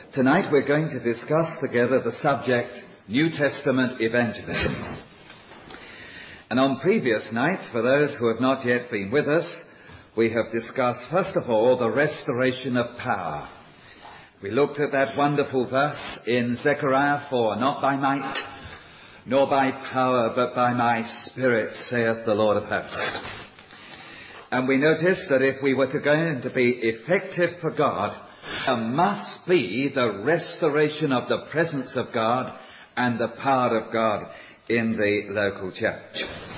Tonight we're going to discuss together the subject, New Testament evangelism. And on previous nights, for those who have not yet been with us, we have discussed, first of all, the restoration of power. We looked at that wonderful verse in Zechariah 4, not by might, nor by power, but by my Spirit, saith the Lord of hosts. And we noticed that if we were going to be effective for God, there must be the restoration of the presence of God and the power of God in the local church.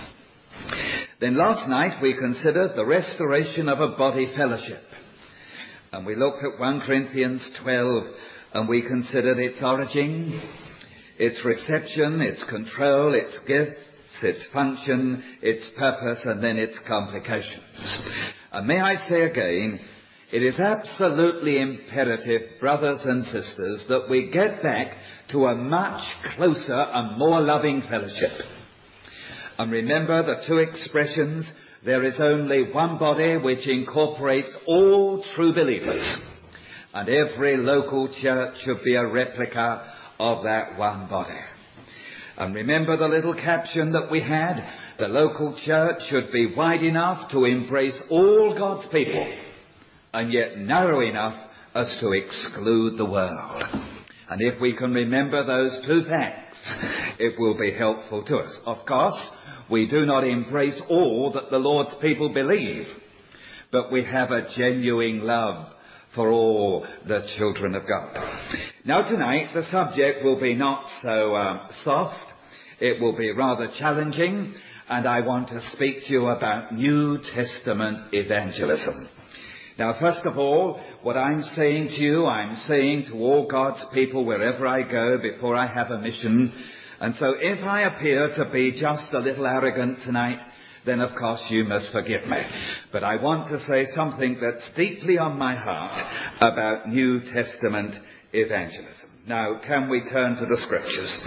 Then last night we considered the restoration of a body fellowship. And we looked at 1 Corinthians 12 and we considered its origin, its reception, its control, its gifts, its function, its purpose, and then its complications. And may I say again, it is absolutely imperative, brothers and sisters, that we get back to a much closer and more loving fellowship. And remember the two expressions, there is only one body which incorporates all true believers. And every local church should be a replica of that one body. And remember the little caption that we had, the local church should be wide enough to embrace all God's people, and yet narrow enough as to exclude the world. And if we can remember those two facts, it will be helpful to us. Of course, we do not embrace all that the Lord's people believe, but we have a genuine love for all the children of God. Now tonight, the subject will be not so soft. It will be rather challenging, and I want to speak to you about New Testament evangelism. Now, first of all, what I'm saying to you, I'm saying to all God's people wherever I go before I have a mission. And so if I appear to be just a little arrogant tonight, then of course you must forgive me. But I want to say something that's deeply on my heart about New Testament evangelism. Now, can we turn to the Scriptures?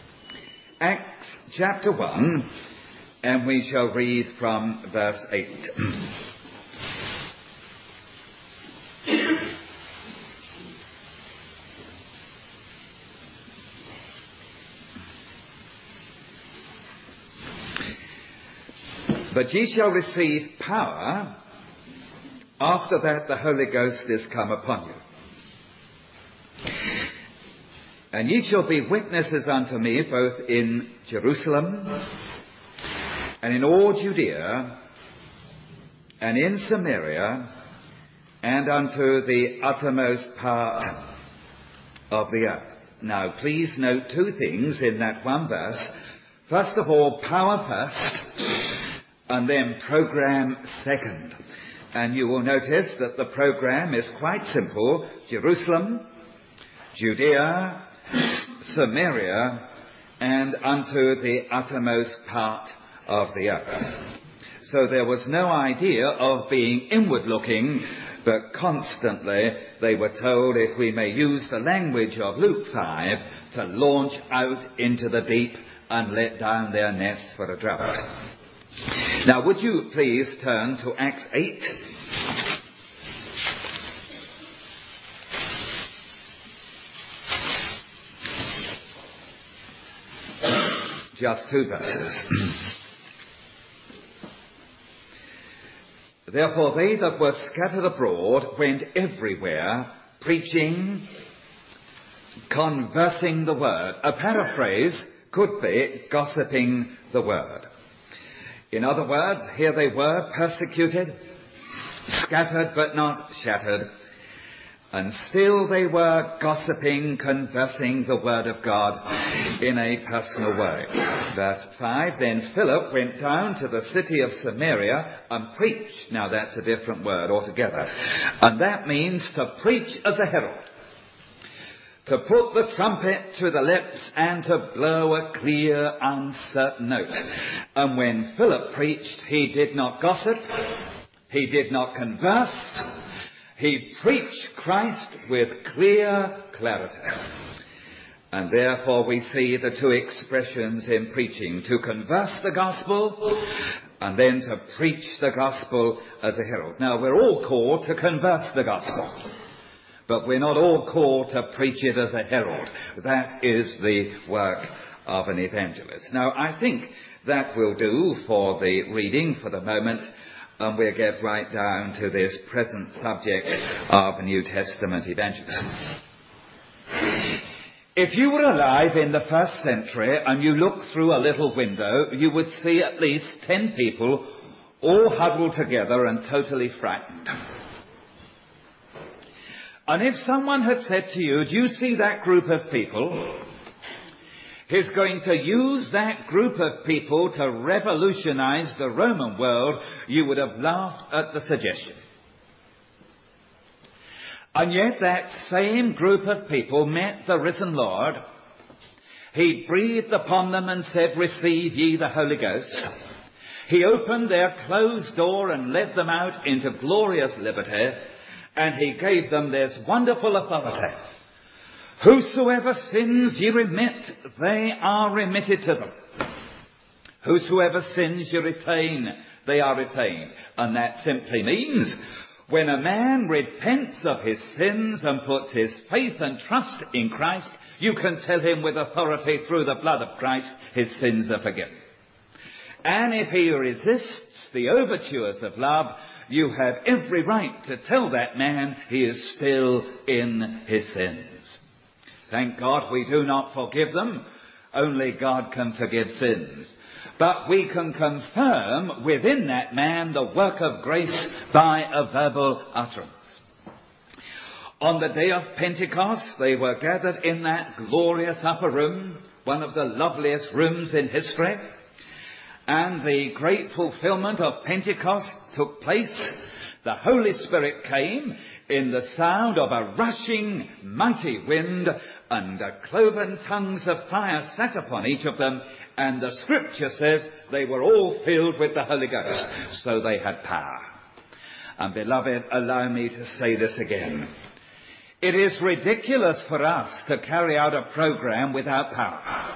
Acts chapter 1, and we shall read from verse 8. But ye shall receive power after that the Holy Ghost is come upon you. And ye shall be witnesses unto me both in Jerusalem and in all Judea and in Samaria and unto the uttermost part of the earth. Now please note two things in that one verse. First of all, power first, and then program second. And you will notice that the program is quite simple. Jerusalem, Judea, Samaria, and unto the uttermost part of the earth. So there was no idea of being inward looking, but constantly they were told, if we may use the language of Luke 5, to launch out into the deep and let down their nets for a draught. Now, would you please turn to Acts 8? Just two verses. Therefore they that were scattered abroad went everywhere, preaching, conversing the word. A paraphrase could be gossiping the word. In other words, here they were, persecuted, scattered but not shattered, and still they were gossiping, conversing the word of God in a personal way. Verse 5, then Philip went down to the city of Samaria and preached. Now that's a different word altogether. And that means to preach as a herald, to put the trumpet to the lips and to blow a clear, uncertain note. And when Philip preached, he did not gossip, he did not converse, he preached Christ with clear clarity. And therefore we see the two expressions in preaching, to converse the gospel and then to preach the gospel as a herald. Now we're all called to converse the gospel. but we're not all called to preach it as a herald. That is the work of an evangelist. Now, I think that will do for the reading for the moment, and we'll get right down to this present subject of New Testament evangelism. If you were alive in the first century and you looked through a little window, you would see at least 10 people all huddled together and totally frightened. And if someone had said to you, do you see that group of people? He's going to use that group of people to revolutionize the Roman world, you would have laughed at the suggestion. And yet that same group of people met the risen Lord. He breathed upon them and said, receive ye the Holy Ghost. He opened their closed door and led them out into glorious liberty, and he gave them this wonderful authority. Whosoever sins ye remit, they are remitted to them. Whosoever sins ye retain, they are retained. And that simply means when a man repents of his sins and puts his faith and trust in Christ, you can tell him with authority through the blood of Christ, his sins are forgiven. And if he resists the overtures of love, you have every right to tell that man he is still in his sins. Thank God we do not forgive them. Only God can forgive sins. But we can confirm within that man the work of grace by a verbal utterance. On the day of Pentecost, they were gathered in that glorious upper room, one of the loveliest rooms in history. And the great fulfillment of Pentecost took place. The Holy Spirit came in the sound of a rushing, mighty wind, and cloven tongues of fire sat upon each of them, and the Scripture says they were all filled with the Holy Ghost, so they had power. And beloved, allow me to say this again. It is ridiculous for us to carry out a program without power.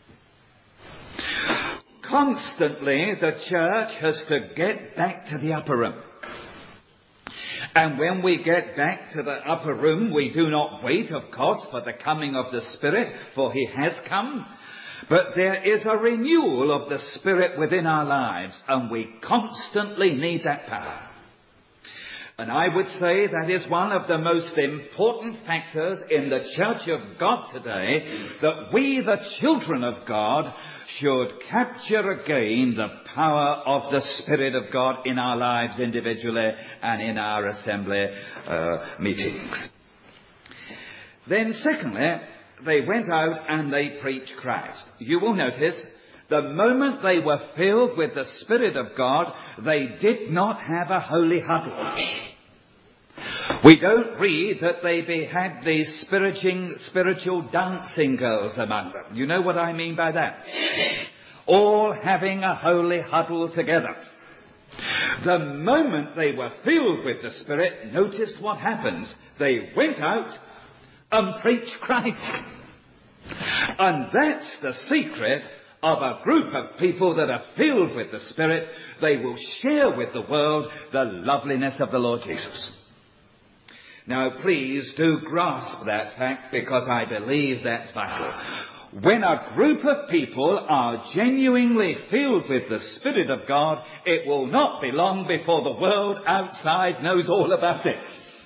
Constantly, the church has to get back to the upper room. And when we get back to the upper room, we do not wait, of course, for the coming of the Spirit, for he has come. But there is a renewal of the Spirit within our lives, and we constantly need that power. And I would say that is one of the most important factors in the Church of God today, that we, the children of God, should capture again the power of the Spirit of God in our lives individually and in our assembly meetings. Then secondly, they went out and they preached Christ. You will notice, the moment they were filled with the Spirit of God, they did not have a holy huddle. We don't read that they had these spiritual dancing girls among them. You know what I mean by that? All having a holy huddle together. The moment they were filled with the Spirit, notice what happens. They went out and preached Christ. And that's the secret of a group of people that are filled with the Spirit. They will share with the world the loveliness of the Lord Jesus. Now, please do grasp that fact, because I believe that's vital. When a group of people are genuinely filled with the Spirit of God, it will not be long before the world outside knows all about it.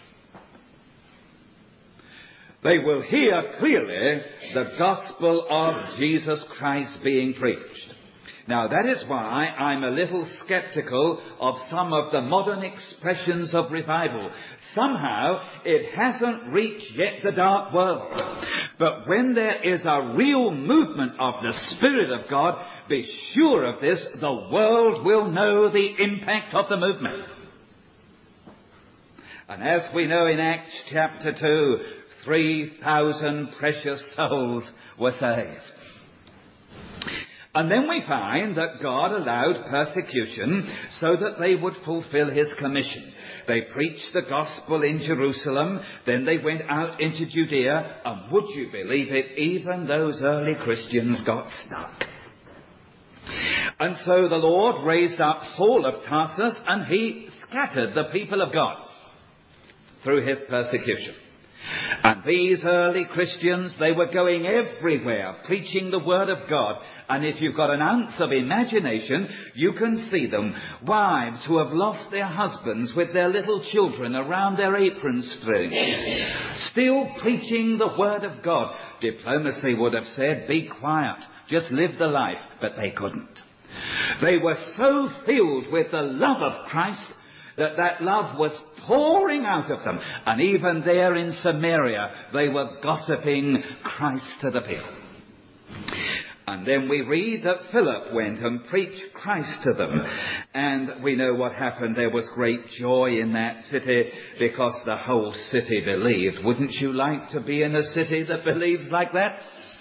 They will hear clearly the gospel of Jesus Christ being preached. Now, that is why I'm a little skeptical of some of the modern expressions of revival. Somehow, it hasn't reached yet the dark world. But when there is a real movement of the Spirit of God, be sure of this, the world will know the impact of the movement. And as we know in Acts chapter 2, 3,000 precious souls were saved. And then we find that God allowed persecution so that they would fulfill his commission. They preached the gospel in Jerusalem, then they went out into Judea, and would you believe it, even those early Christians got stuck. And so the Lord raised up Saul of Tarsus, and he scattered the people of God through his persecution. And these early Christians, they were going everywhere, preaching the Word of God. And if you've got an ounce of imagination, you can see them. Wives who have lost their husbands with their little children around their apron strings, still preaching the Word of God. Diplomacy would have said, be quiet, just live the life. But they couldn't. They were so filled with the love of Christ that love was pouring out of them. And even there in Samaria, they were gossiping Christ to the people. And then we read that Philip went and preached Christ to them. And we know what happened. There was great joy in that city because the whole city believed. Wouldn't you like to be in a city that believes like that?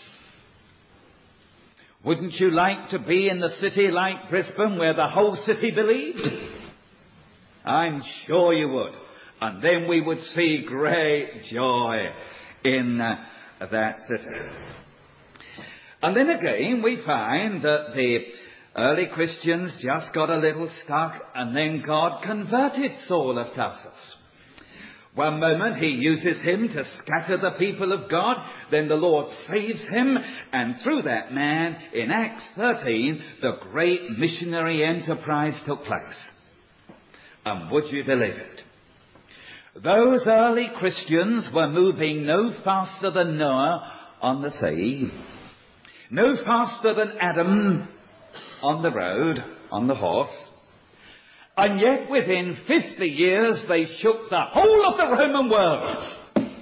Wouldn't you like to be in the city like Brisbane where the whole city believed? I'm sure you would. And then we would see great joy in that city. And then again we find that the early Christians just got a little stuck, and then God converted Saul of Tarsus. One moment he uses him to scatter the people of God, then the Lord saves him, and through that man, in Acts 13, the great missionary enterprise took place. And would you believe it? Those early Christians were moving no faster than Noah on the sea, no faster than Adam on the road, on the horse, and yet within 50 years they shook the whole of the Roman world.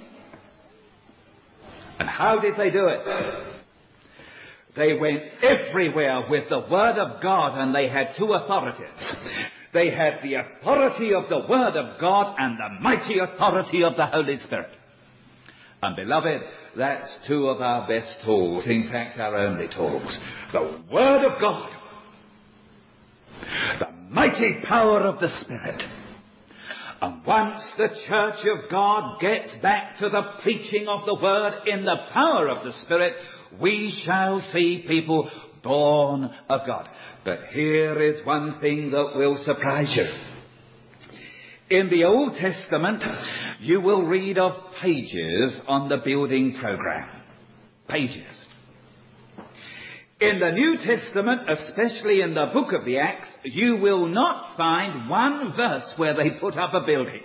And how did they do it? They went everywhere with the Word of God, and they had two authorities. They had the authority of the Word of God and the mighty authority of the Holy Spirit. And beloved, that's two of our best tools, in fact our only tools. The Word of God, the mighty power of the Spirit. And once the Church of God gets back to the preaching of the Word in the power of the Spirit, we shall see people born of God. But here is one thing that will surprise you. In the Old Testament, you will read of pages on the building program. Pages. In the New Testament, especially in the book of the Acts, you will not find one verse where they put up a building.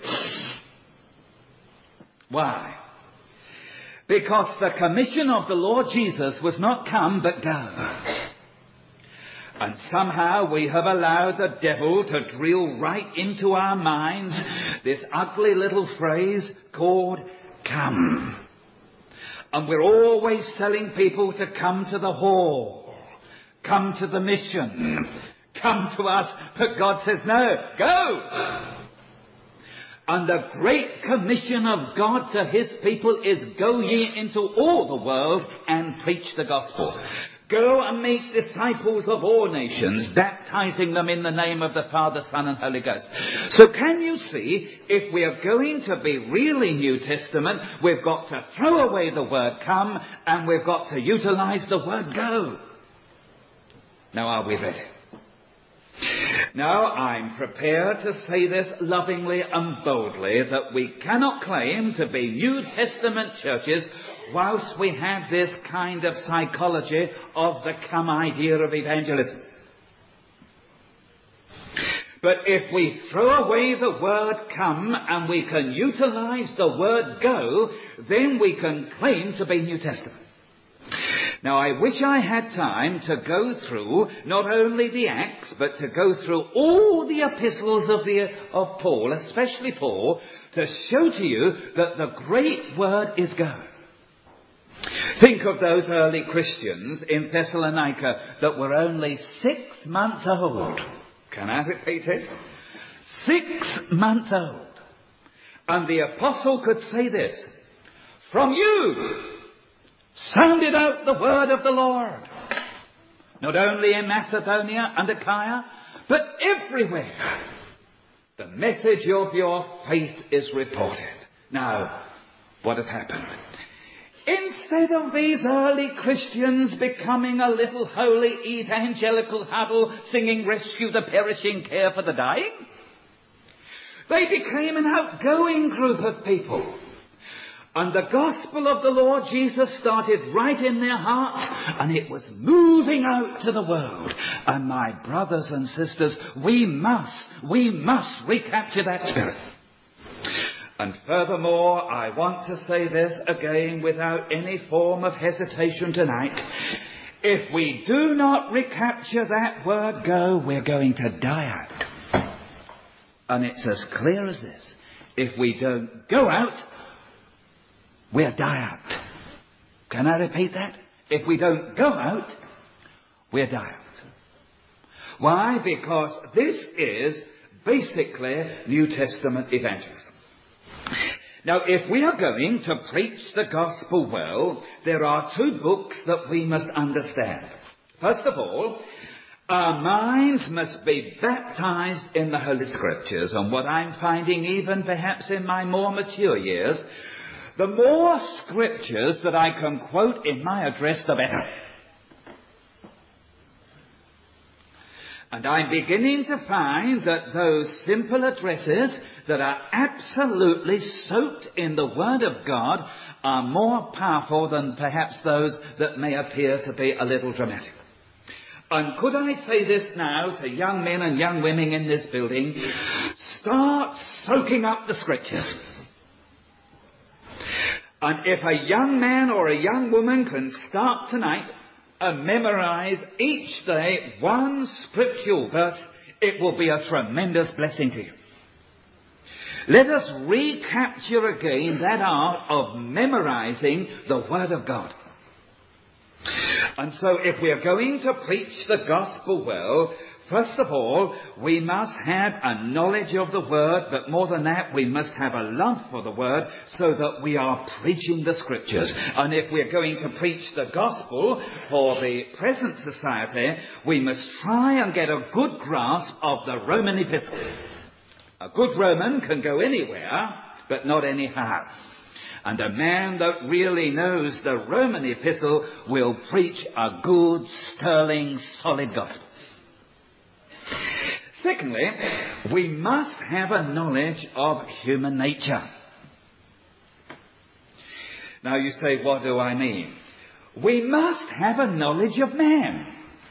Why? Because the commission of the Lord Jesus was not come but go. And somehow we have allowed the devil to drill right into our minds this ugly little phrase called come. And we're always telling people to come to the hall, come to the mission, come to us. But God says, no, go. And the great commission of God to his people is go ye into all the world and preach the gospel. Go and make disciples of all nations, baptizing them in the name of the Father, Son and Holy Ghost. So can you see, if we are going to be really New Testament, we've got to throw away the word come and we've got to utilize the word go. Now are we ready? Now I'm prepared to say this lovingly and boldly, that we cannot claim to be New Testament churches whilst we have this kind of psychology of the come idea of evangelism. But if we throw away the word come and we can utilize the word go, then we can claim to be New Testament. Now I wish I had time to go through not only the Acts, but to go through all the epistles of Paul, especially Paul, to show to you that the great word is go. Think of those early Christians in Thessalonica that were only 6 months old. Can I repeat it? 6 months old. And the apostle could say this, from you sounded out the word of the Lord. Not only in Macedonia and Achaia, but everywhere. The message of your faith is reported. Now, what has happened? Instead of these early Christians becoming a little holy evangelical huddle singing rescue the perishing, care for the dying, they became an outgoing group of people. And the gospel of the Lord Jesus started right in their hearts, and it was moving out to the world. And my brothers and sisters, we must recapture that spirit. And furthermore, I want to say this again without any form of hesitation tonight. If we do not recapture that word go, we're going to die out. And it's as clear as this. If we don't go out, we'll die out. Can I repeat that? If we don't go out, we'll die out. Why? Because this is basically New Testament evangelism. Now, if we are going to preach the gospel well, there are two books that we must understand. First of all, our minds must be baptized in the Holy Scriptures. And what I'm finding, even perhaps in my more mature years, the more scriptures that I can quote in my address, the better. And I'm beginning to find that those simple addresses that are absolutely soaked in the Word of God are more powerful than perhaps those that may appear to be a little dramatic. And could I say this now to young men and young women in this building? Start soaking up the Scriptures. And if a young man or a young woman can start tonight and memorize each day one scriptural verse, it will be a tremendous blessing to you. Let us recapture again that art of memorizing the Word of God. And so if we are going to preach the gospel well, first of all, we must have a knowledge of the Word, but more than that, we must have a love for the Word so that we are preaching the Scriptures. And if we're going to preach the gospel for the present society, we must try and get a good grasp of the Roman epistle. A good Roman can go anywhere, but not anyhow. And a man that really knows the Roman epistle will preach a good, sterling, solid gospel. Secondly, we must have a knowledge of human nature. Now you say, what do I mean? We must have a knowledge of man.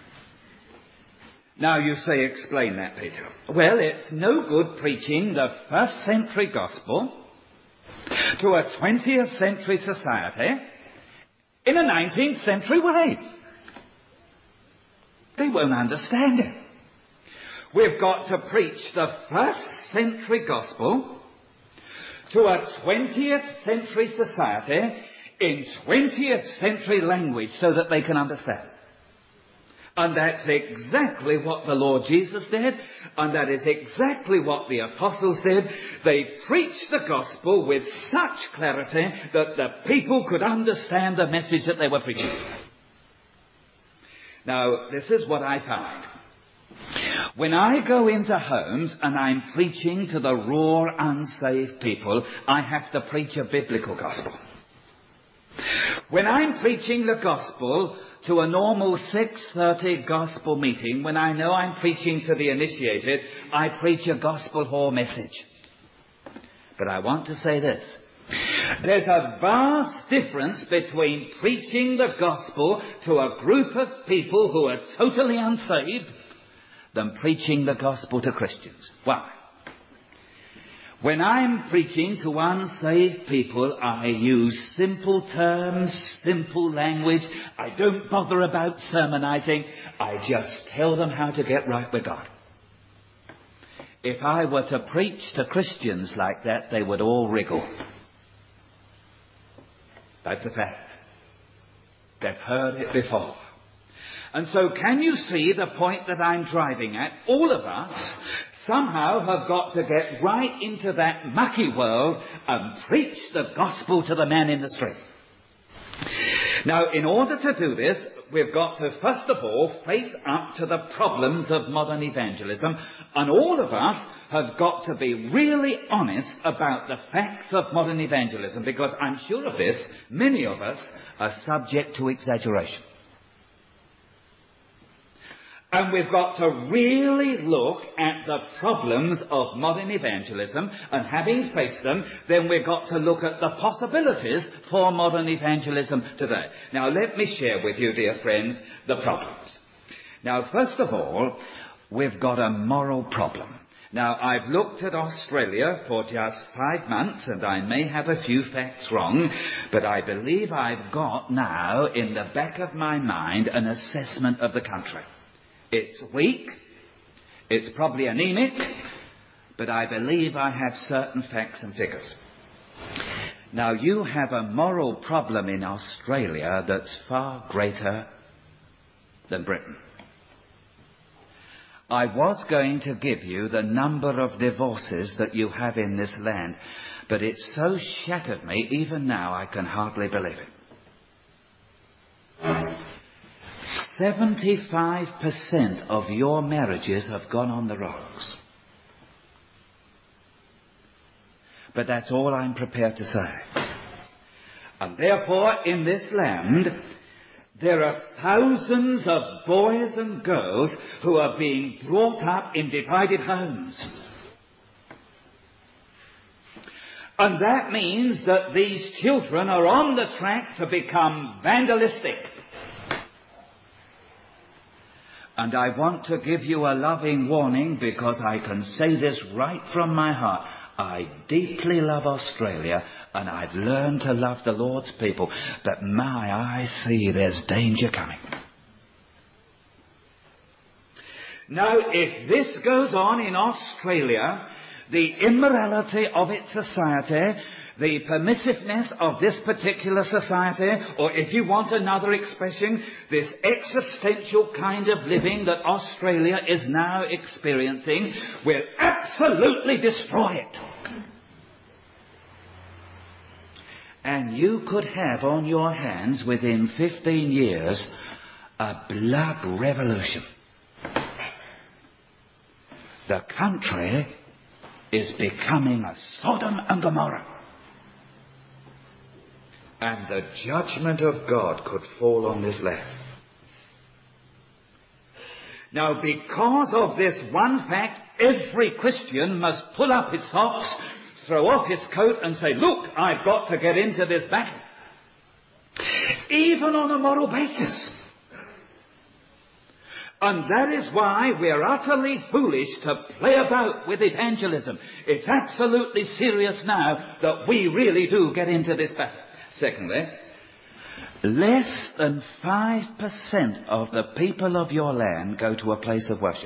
Now you say, explain that, Peter. Well, it's no good preaching the first century gospel to a 20th century society in a 19th century way. They won't understand it. We've got to preach the first century gospel to a 20th century society in 20th century language so that they can understand. And that's exactly what the Lord Jesus did, and that is exactly what the apostles did. They preached the gospel with such clarity that the people could understand the message that they were preaching. Now, this is what I find. When I go into homes and I'm preaching to the raw, unsaved people, I have to preach a biblical gospel. When I'm preaching the gospel to a normal 6:30 gospel meeting, when I know I'm preaching to the initiated, I preach a gospel hall message. But I want to say this. There's a vast difference between preaching the gospel to a group of people who are totally unsaved than preaching the gospel to Christians. Why? When I'm preaching to unsaved people, I use simple terms, simple language. I don't bother about sermonizing. I just tell them how to get right with God. If I were to preach to Christians like that, they would all wriggle. That's a fact. They've heard it before. And so can you see the point that I'm driving at? All of us somehow have got to get right into that mucky world and preach the gospel to the man in the street. Now, in order to do this, we've got to, first of all, face up to the problems of modern evangelism. And all of us have got to be really honest about the facts of modern evangelism, because I'm sure of this, many of us are subject to exaggeration. And we've got to really look at the problems of modern evangelism, and having faced them, then we've got to look at the possibilities for modern evangelism today. Now, let me share with you, dear friends, the problems. Now, first of all, we've got a moral problem. Now, I've looked at Australia for just 5 months, and I may have a few facts wrong, but I believe I've got now in the back of my mind an assessment of the country. It's weak, it's probably anemic, but I believe I have certain facts and figures. Now, you have a moral problem in Australia that's far greater than Britain. I was going to give you the number of divorces that you have in this land, but it so shattered me, even now I can hardly believe it. 75% of your marriages have gone on the rocks. But that's all I'm prepared to say. And therefore, in this land, there are thousands of boys and girls who are being brought up in divided homes. And that means that these children are on the track to become vandalistic. And I want to give you a loving warning, because I can say this right from my heart. I deeply love Australia, and I've learned to love the Lord's people, but I see there's danger coming. Now, if this goes on in Australia, the immorality of its society, the permissiveness of this particular society, or if you want another expression, this existential kind of living that Australia is now experiencing, will absolutely destroy it. And you could have on your hands within 15 years a blood revolution. The country is becoming a Sodom and Gomorrah. And the judgment of God could fall on this land. Now, because of this one fact, every Christian must pull up his socks, throw off his coat and say, look, I've got to get into this battle. Even on a moral basis. And that is why we're utterly foolish to play about with evangelism. It's absolutely serious now that we really do get into this battle. Secondly, less than 5% of the people of your land go to a place of worship.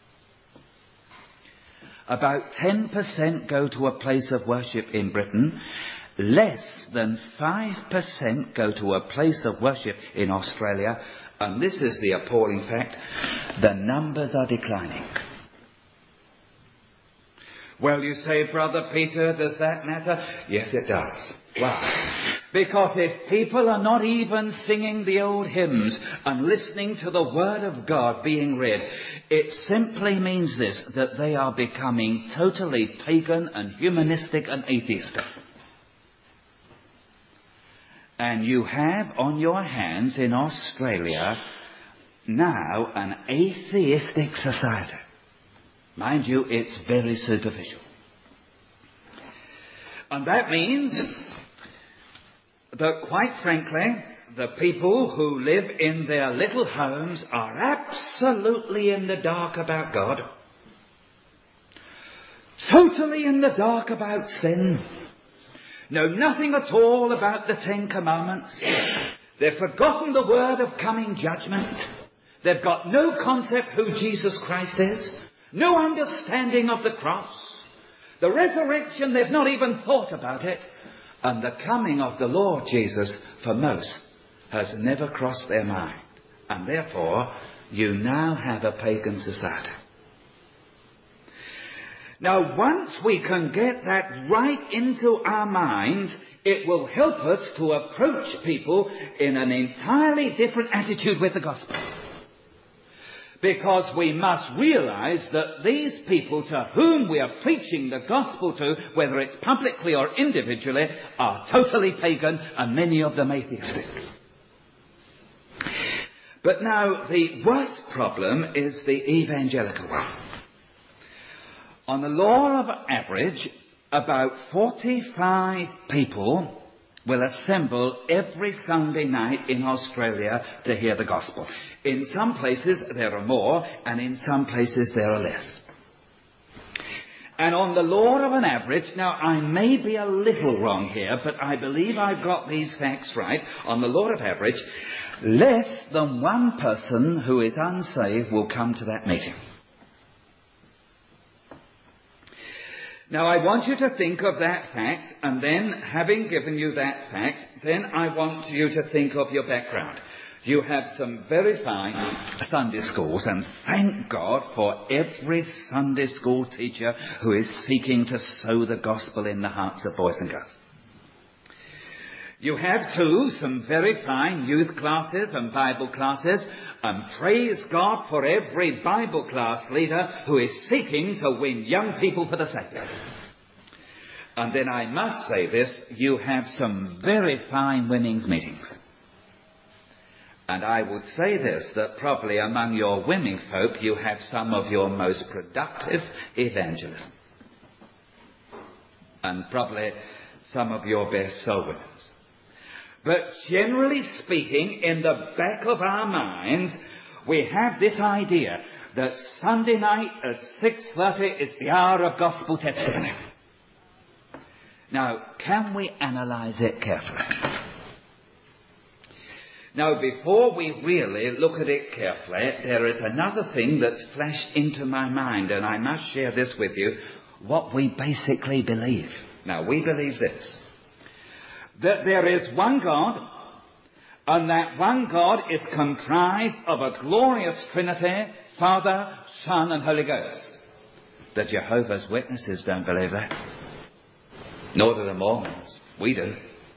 About 10% go to a place of worship in Britain. Less than 5% go to a place of worship in Australia. And this is the appalling fact: the numbers are declining. Well, you say, Brother Peter, does that matter? Yes, it does. Why? Because if people are not even singing the old hymns and listening to the Word of God being read, it simply means this, that they are becoming totally pagan and humanistic and atheistic. And you have on your hands in Australia now an atheistic society. Mind you, it's very superficial. And that means that, quite frankly, the people who live in their little homes are absolutely in the dark about God. Totally in the dark about sin. Know nothing at all about the 10 Commandments. They've forgotten the word of coming judgment. They've got no concept who Jesus Christ is. No understanding of the cross. The resurrection, they've not even thought about it. And the coming of the Lord Jesus, for most, has never crossed their mind. And therefore, you now have a pagan society. Now, once we can get that right into our minds, it will help us to approach people in an entirely different attitude with the gospel. Because we must realize that these people to whom we are preaching the gospel to, whether it's publicly or individually, are totally pagan and many of them atheistic. But now the worst problem is the evangelical one. On the law of average, about 45 people will assemble every Sunday night in Australia to hear the gospel. In some places there are more, and in some places there are less. And on the law of an average, now I may be a little wrong here, but I believe I've got these facts right. On the law of average, less than one person who is unsaved will come to that meeting. Now I want you to think of that fact, and then, having given you that fact, then I want you to think of your background. You have some very fine Sunday schools, and thank God for every Sunday school teacher who is seeking to sow the gospel in the hearts of boys and girls. You have, too, some very fine youth classes and Bible classes, and praise God for every Bible class leader who is seeking to win young people for the Saviour. And then I must say this, you have some very fine women's meetings. And I would say this, that probably among your women folk you have some of your most productive evangelism. And probably some of your best soul winners. But generally speaking, in the back of our minds, we have this idea that Sunday night at 6:30 is the hour of gospel testimony. Now, can we analyse it carefully? Now, before we really look at it carefully, there is another thing that's flashed into my mind, and I must share this with you, what we basically believe. Now, we believe this, that there is one God, and that one God is comprised of a glorious Trinity, Father, Son, and Holy Ghost. The Jehovah's Witnesses don't believe that. Nor do the Mormons. We do.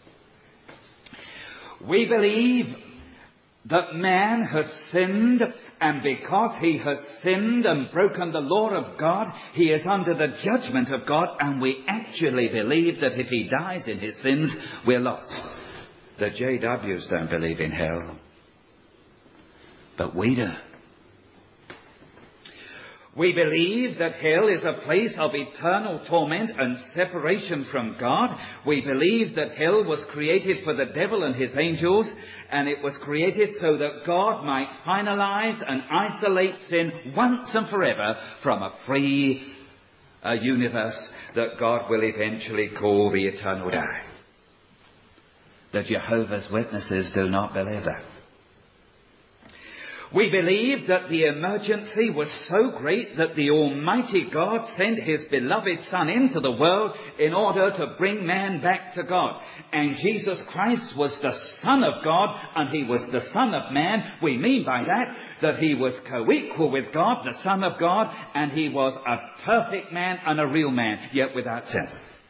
We believe that man has sinned, and because he has sinned and broken the law of God, he is under the judgment of God, and we actually believe that if he dies in his sins, we're lost. The JWs don't believe in hell, but we do. We believe that hell is a place of eternal torment and separation from God. We believe that hell was created for the devil and his angels, and it was created so that God might finalize and isolate sin once and forever from a free universe that God will eventually call the eternal day. The Jehovah's Witnesses do not believe that. We believe that the emergency was so great that the Almighty God sent his beloved Son into the world in order to bring man back to God. And Jesus Christ was the Son of God, and he was the Son of man. We mean by that he was co-equal with God, the Son of God, and he was a perfect man and a real man, yet without sin.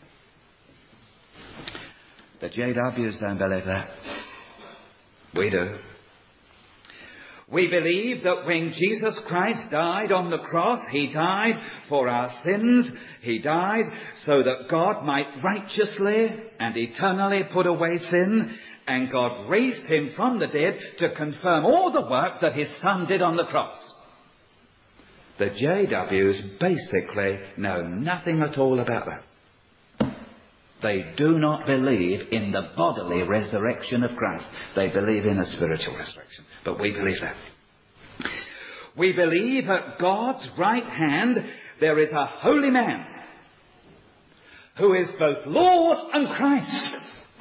The JWs don't believe that. We do. We believe that when Jesus Christ died on the cross, he died for our sins. He died so that God might righteously and eternally put away sin. And God raised him from the dead to confirm all the work that his Son did on the cross. The JWs basically know nothing at all about that. They do not believe in the bodily resurrection of Christ. They believe in a spiritual resurrection. But we believe that. We believe at God's right hand there is a holy man who is both Lord and Christ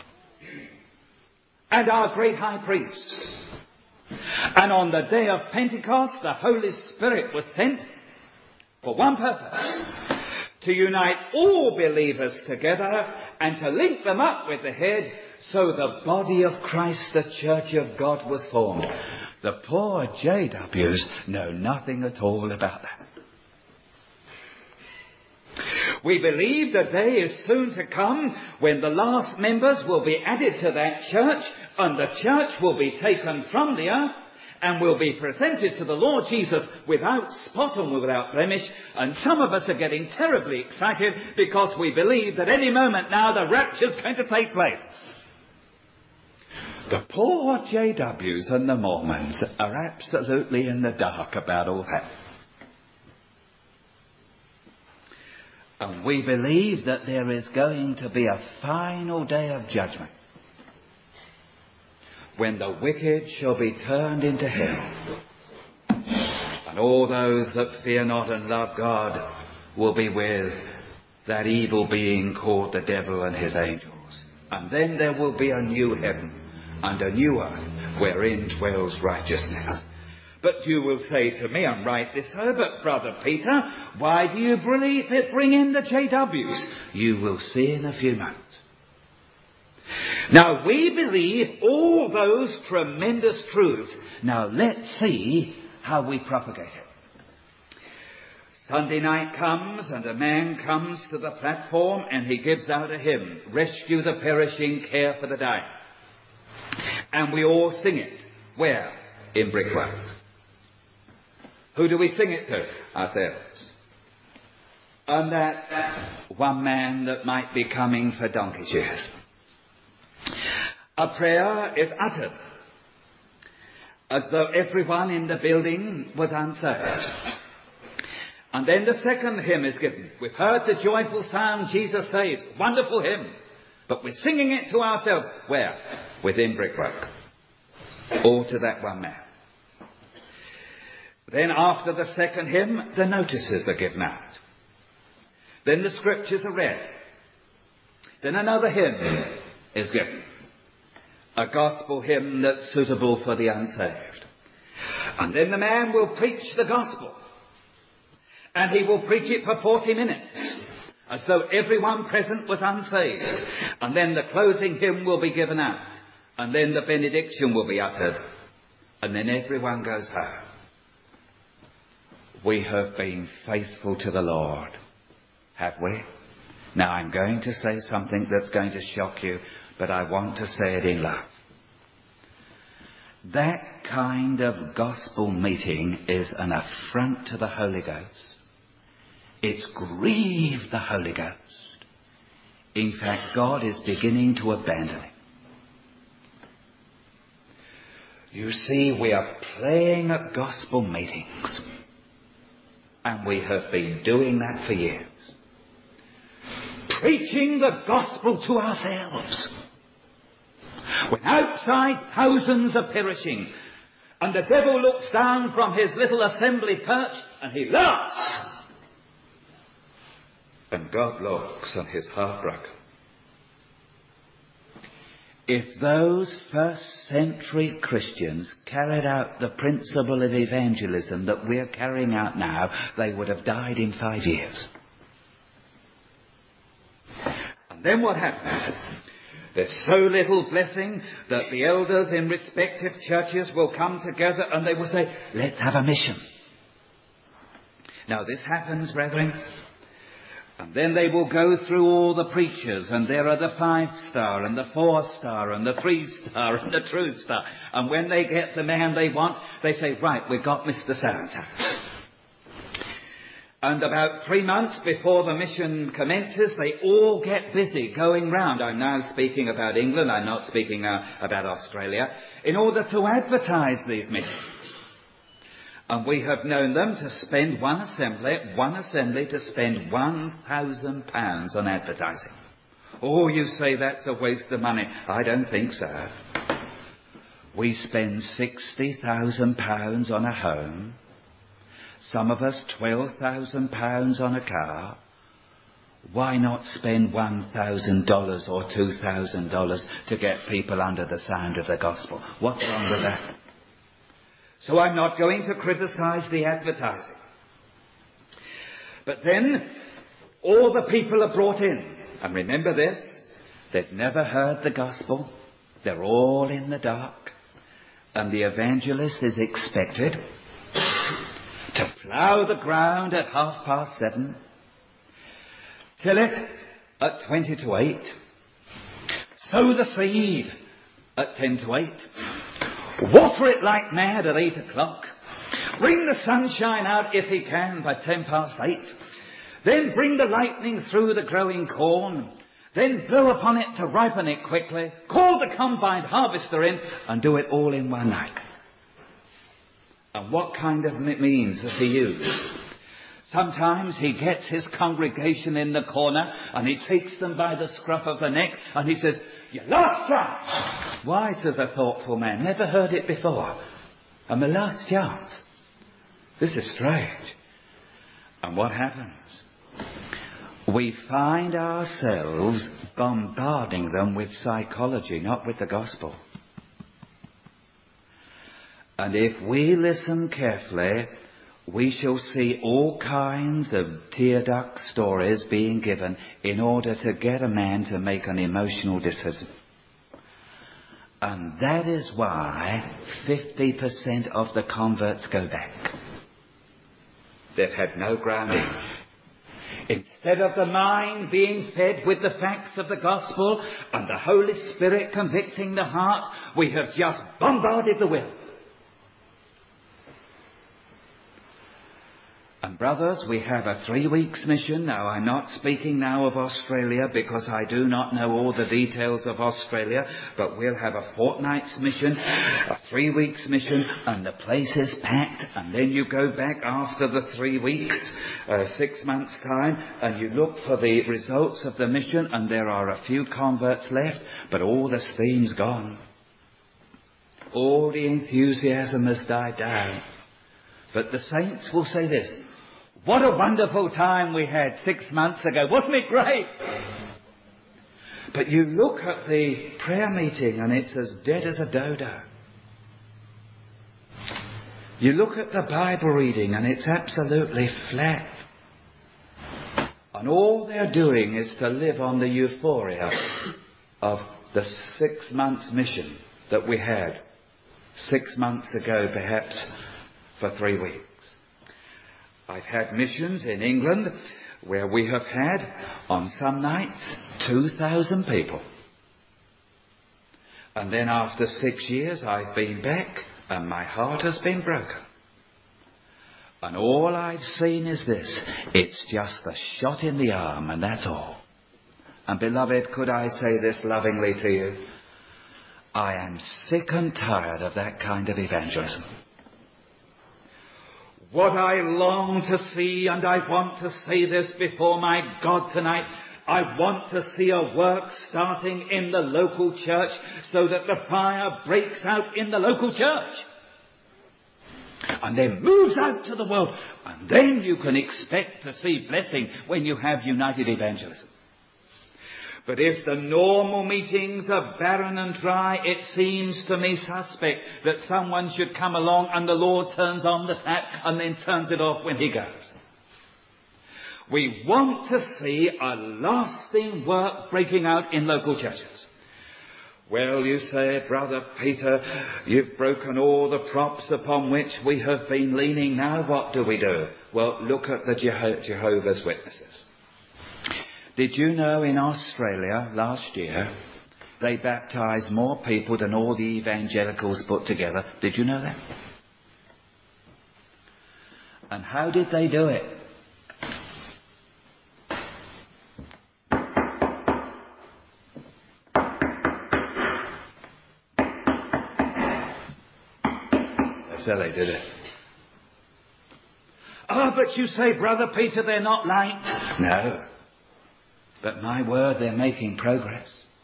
and our great high priest. And on the day of Pentecost, the Holy Spirit was sent for one purpose: to unite all believers together and to link them up with the head, so the body of Christ, the church of God, was formed. The poor JWs know nothing at all about that. We believe the day is soon to come when the last members will be added to that church, and the church will be taken from the earth and will be presented to the Lord Jesus without spot and without blemish. And some of us are getting terribly excited because we believe that any moment now the rapture is going to take place. The poor JWs and the Mormons are absolutely in the dark about all that. And we believe that there is going to be a final day of judgment, when the wicked shall be turned into hell, and all those that fear not and love God will be with that evil being called the devil and his angels. And then there will be a new heaven and a new earth wherein dwells righteousness. But you will say to me, and rightly so, but Brother Peter, why do you bring in the JWs? You will see in a few moments. Now, we believe all those tremendous truths. Now, let's see how we propagate it. Sunday night comes, and a man comes to the platform, and he gives out a hymn, Rescue the Perishing, Care for the Dying. And we all sing it. Where? In Brickwork. Who do we sing it to? Ourselves. And that one man that might be coming for donkey's years. A prayer is uttered as though everyone in the building was unsaved. And then the second hymn is given. We've heard the joyful sound, Jesus saves. Wonderful hymn. But we're singing it to ourselves. Where? Within Brickwork. All to that one man. Then after the second hymn, the notices are given out. Then the scriptures are read. Then another hymn is given. A gospel hymn that's suitable for the unsaved. And then the man will preach the gospel. And he will preach it for 40 minutes, as though everyone present was unsaved. And then the closing hymn will be given out. And then the benediction will be uttered. And then everyone goes home. We have been faithful to the Lord, have we? Now I'm going to say something that's going to shock you, but I want to say it in love. That kind of gospel meeting is an affront to the Holy Ghost. It's grieved the Holy Ghost. In fact, God is beginning to abandon it. You see, we are playing at gospel meetings. And we have been doing that for years. Preaching the gospel to ourselves. When outside thousands are perishing, and the devil looks down from his little assembly perch, and he laughs. And God looks, and his heart broken. If those first century Christians carried out the principle of evangelism that we're carrying out now, they would have died in 5 years. And then what happens? There's so little blessing that the elders in respective churches will come together and they will say, let's have a mission. Now this happens, brethren. And then they will go through all the preachers, and there are the 5-star and the 4-star and the 3-star and the true star. And when they get the man they want, they say, right, we've got Mr. So-and-so. And about 3 months before the mission commences, they all get busy going round. I'm now speaking about England, I'm not speaking about Australia, in order to advertise these missions. And we have known them to spend one assembly to spend £1,000 on advertising. Oh, you say that's a waste of money. I don't think so. We spend £60,000 on a home. Some of us £12,000 on a car. Why not spend $1,000 or $2,000 to get people under the sound of the gospel? What's wrong with that? So I'm not going to criticize the advertising. But then, all the people are brought in. And remember this, they've never heard the gospel. They're all in the dark. And the evangelist is expected to plough the ground at 7:30, till it at 7:50, sow the seed at 7:50, water it like mad at 8:00, bring the sunshine out if he can by 8:10, then bring the lightning through the growing corn, then blow upon it to ripen it quickly, call the combined harvester in, and do it all in one night. And what kind of means does he use? Sometimes he gets his congregation in the corner and he takes them by the scruff of the neck and he says, "Your last chance." "Why," says a thoughtful man, "never heard it before. And my last chance. This is strange." And what happens? We find ourselves bombarding them with psychology, not with the gospel. And if we listen carefully, we shall see all kinds of tear-duct stories being given in order to get a man to make an emotional decision. And that is why 50% of the converts go back. They've had no grounding. Instead of the mind being fed with the facts of the gospel and the Holy Spirit convicting the heart, we have just bombarded the will. And brothers, we have a 3 weeks mission. Now, I'm not speaking now of Australia because I do not know all the details of Australia, but we'll have a fortnight's mission, a 3 weeks mission, and the place is packed. And then you go back after the 3 weeks, 6 months' time, and you look for the results of the mission, and there are a few converts left, but all the steam's gone. All the enthusiasm has died down. But the saints will say this: "What a wonderful time we had 6 months ago. Wasn't it great?" But you look at the prayer meeting and it's as dead as a dodo. You look at the Bible reading and it's absolutely flat. And all they're doing is to live on the euphoria of the 6 months mission that we had 6 months ago, perhaps for 3 weeks. I've had missions in England where we have had, on some nights, 2,000 people. And then after 6 years, I've been back and my heart has been broken. And all I've seen is this: it's just a shot in the arm, and that's all. And beloved, could I say this lovingly to you? I am sick and tired of that kind of evangelism. What I long to see, and I want to say this before my God tonight, I want to see a work starting in the local church so that the fire breaks out in the local church and then moves out to the world. And then you can expect to see blessing when you have united evangelism. But if the normal meetings are barren and dry, it seems to me suspect that someone should come along and the Lord turns on the tap and then turns it off when he goes. We want to see a lasting work breaking out in local churches. Well, you say, Brother Peter, you've broken all the props upon which we have been leaning. Now what do we do? Well, look at the Jehovah's Witnesses. Did you know in Australia last year they baptised more people than all the evangelicals put together? Did you know that? And how did they do it? That's how they did it. Ah, but you say, Brother Peter, they're not light. No. But my word, they're making progress.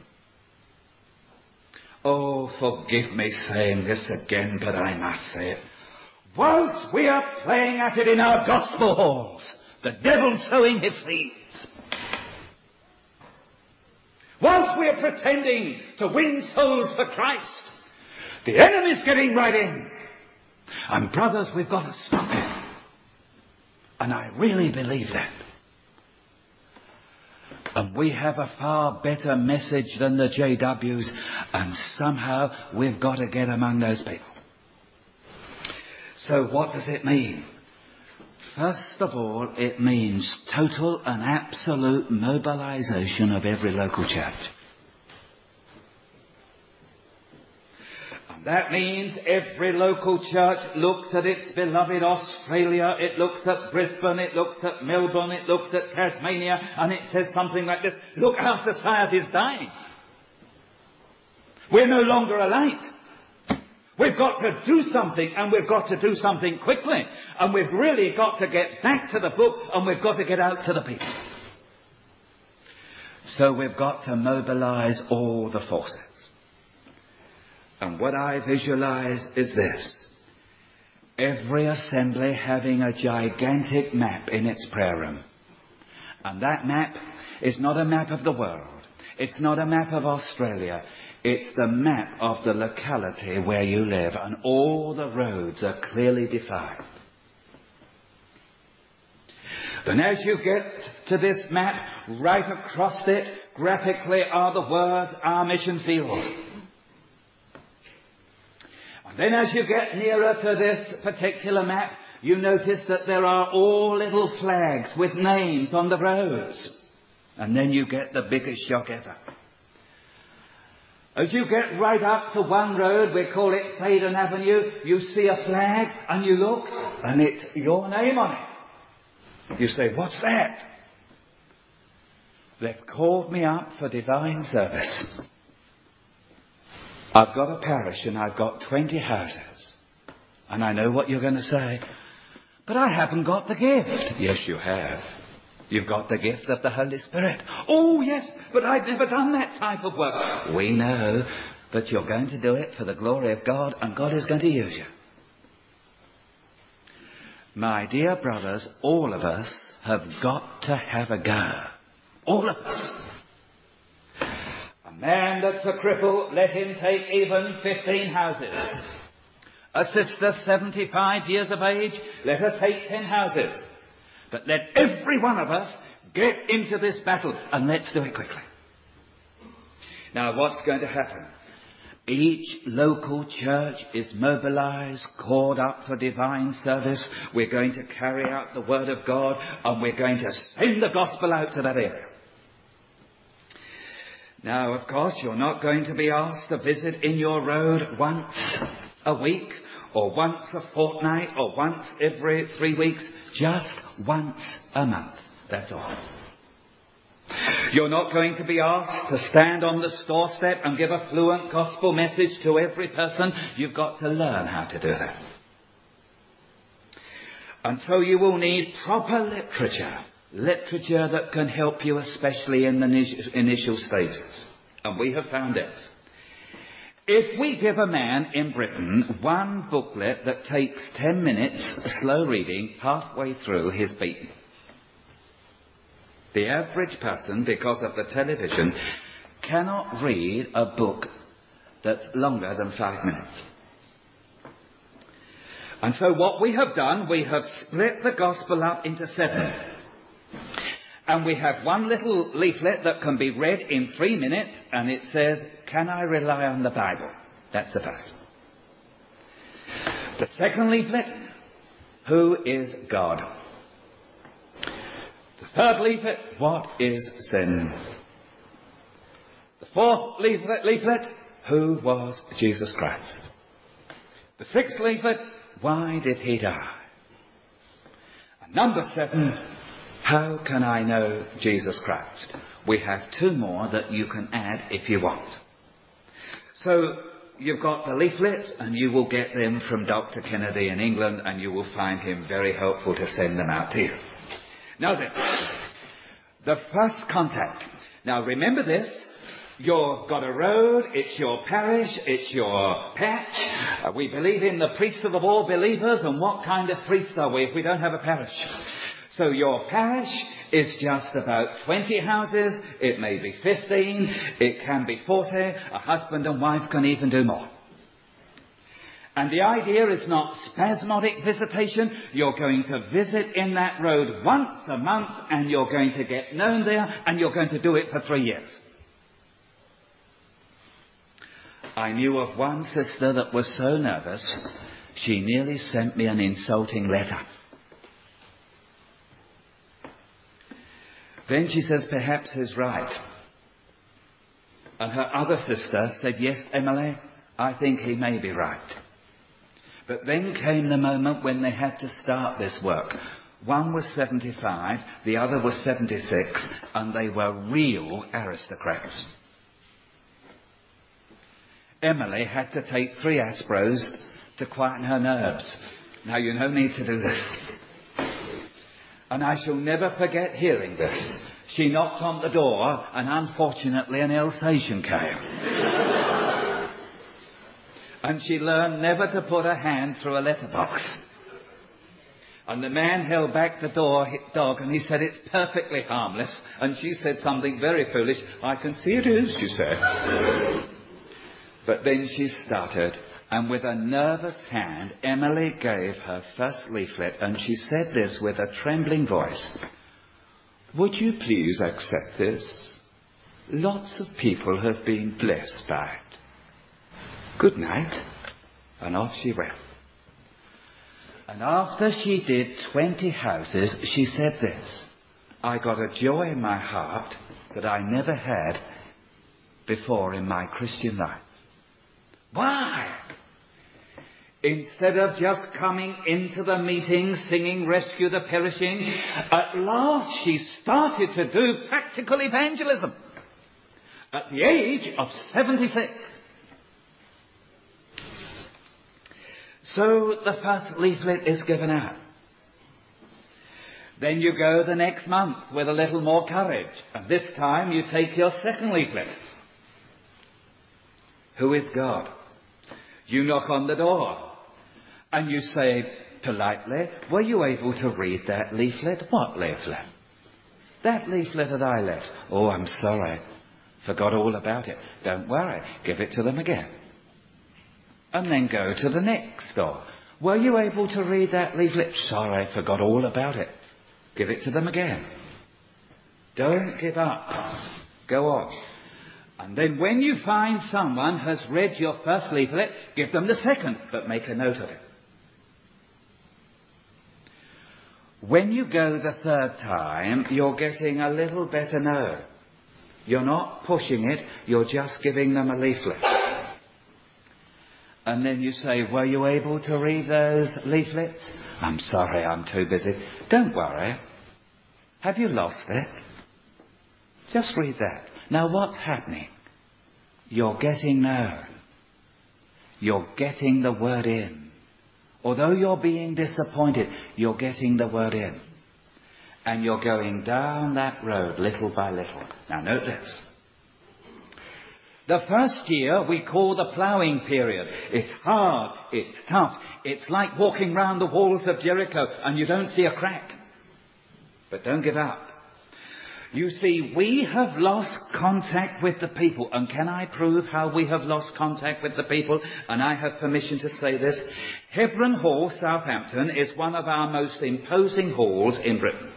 Oh, forgive me saying this again, but I must say it. Whilst we are playing at it in our gospel halls, the devil's sowing his seeds. Whilst we are pretending to win souls for Christ, the enemy's getting right in. And brothers, we've got to stop it. And I really believe that. And we have a far better message than the JWs, and somehow we've got to get among those people. So what does it mean? First of all, it means total and absolute mobilization of every local church. And That means every local church looks at its beloved Australia, it looks at Brisbane, it looks at Melbourne, it looks at Tasmania, and it says something like this: look, our society's dying. We're no longer a light. We've got to do something, and we've got to do something quickly. And we've really got to get back to the book, and we've got to get out to the people. So we've got to mobilize all the forces. And what I visualize is this: every assembly having a gigantic map in its prayer room. And that map is not a map of the world. It's not a map of Australia. It's the map of the locality where you live. And all the roads are clearly defined. Then as you get to this map, right across it, graphically, are the words, our mission field. Then as you get nearer to this particular map, you notice that there are all little flags with names on the roads. And then you get the biggest shock ever. As you get right up to one road, we call it Faden Avenue, you see a flag and you look and it's your name on it. You say, what's that? They've called me up for divine service. I've got a parish and I've got 20 houses. And I know what you're going to say. But I haven't got the gift. Yes, you have. You've got the gift of the Holy Spirit. Oh, yes, but I've never done that type of work. We know, but you're going to do it for the glory of God, and God is going to use you. My dear brothers, all of us have got to have a go. All of us. A man that's a cripple, let him take even 15 houses. A sister 75 years of age, let her take 10 houses. But let every one of us get into this battle, and let's do it quickly. Now, what's going to happen? Each local church is mobilized, called up for divine service. We're going to carry out the word of God, and we're going to send the gospel out to that area. Now, of course, you're not going to be asked to visit in your road once a week, or once a fortnight, or once every 3 weeks, just once a month. That's all. You're not going to be asked to stand on the doorstep and give a fluent gospel message to every person. You've got to learn how to do that. And so you will need proper literature that can help you, especially in the initial stages. And we have found this. If we give a man in Britain one booklet that takes 10 minutes slow reading halfway through, he's beaten. The average person, because of the television, cannot read a book that's longer than 5 minutes. And so what we have done, we have split the gospel up into 7. And we have one little leaflet that can be read in 3 minutes, and it says, can I rely on the Bible? That's the first. The second leaflet, who is God? The third leaflet, what is sin? The fourth leaflet, who was Jesus Christ? The sixth leaflet, why did he die? And number 7, how can I know Jesus Christ? We have 2 more that you can add if you want. So you've got the leaflets, and you will get them from Dr. Kennedy in England, and you will find him very helpful to send them out to you. Now then, the first contact. Now remember this. You've got a road, it's your parish, it's your patch. We believe in the priest of all believers, and what kind of priest are we if we don't have a parish? So your parish is just about 20 houses, it may be 15, it can be 40, a husband and wife can even do more. And the idea is not spasmodic visitation, you're going to visit in that road once a month, and you're going to get known there, and you're going to do it for 3 years. I knew of one sister that was so nervous, she nearly sent me an insulting letter. Then she says, perhaps he's right. And her other sister said, yes, Emily, I think he may be right. But then came the moment when they had to start this work. One was 75, the other was 76, and they were real aristocrats. Emily had to take 3 Aspros to quieten her nerves. Now, you no need to do this. And I shall never forget hearing this. She knocked on the door, and unfortunately an Alsatian came. And she learned never to put her hand through a letterbox. And the man held back the dog, and he said, "It's perfectly harmless." And she said something very foolish. "I can see it is," she said. But then she started, and with a nervous hand, Emily gave her first leaflet, and she said this with a trembling voice. "Would you please accept this? Lots of people have been blessed by it. Good night." And off she went. And after she did 20 houses, she said this: "I got a joy in my heart that I never had before in my Christian life." Why? Instead of just coming into the meeting singing "Rescue the Perishing," at last she started to do practical evangelism at the age of 76. So the first leaflet is given out. Then you go the next month with a little more courage, and this time you take your second leaflet. Who is God? You knock on the door, and you say politely, "Were you able to read that leaflet?" "What leaflet?" "That leaflet that I left." "Oh, I'm sorry. Forgot all about it." "Don't worry. Give it to them again." And then go to the next door. "Were you able to read that leaflet?" "Sorry, forgot all about it." Give it to them again. Don't give up. Go on. And then when you find someone has read your first leaflet, give them the second, but make a note of it. When you go the third time, you're getting a little better known. You're not pushing it, you're just giving them a leaflet. And then you say, "Were you able to read those leaflets?" "I'm sorry, I'm too busy." "Don't worry. Have you lost it?" Just read that. Now what's happening? You're getting known. You're getting the word in. Although you're being disappointed, you're getting the word in. And you're going down that road little by little. Now note this. The first year we call the ploughing period. It's hard, it's tough. It's like walking round the walls of Jericho and you don't see a crack. But don't give up. You see, we have lost contact with the people. And can I prove how we have lost contact with the people? And I have permission to say this. Hebron Hall, Southampton, is one of our most imposing halls in Britain.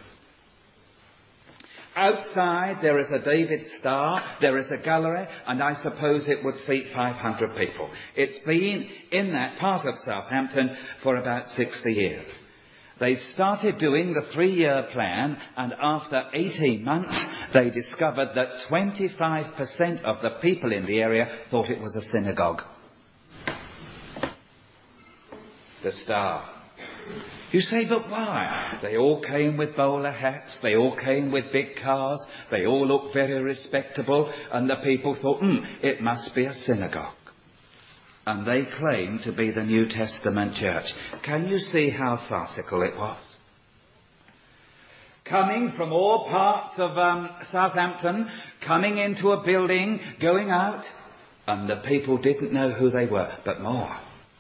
Outside there is a David Star, there is a gallery, and I suppose it would seat 500 people. It's been in that part of Southampton for about 60 years. They started doing the 3-year plan, and after 18 months they discovered that 25% of the people in the area thought it was a synagogue. The Star. You say, but why? They all came with bowler hats, they all came with big cars, they all looked very respectable, and the people thought, it must be a synagogue. And they claimed to be the New Testament church. Can you see how farcical it was? Coming from all parts of Southampton, coming into a building, going out, and the people didn't know who they were, but more.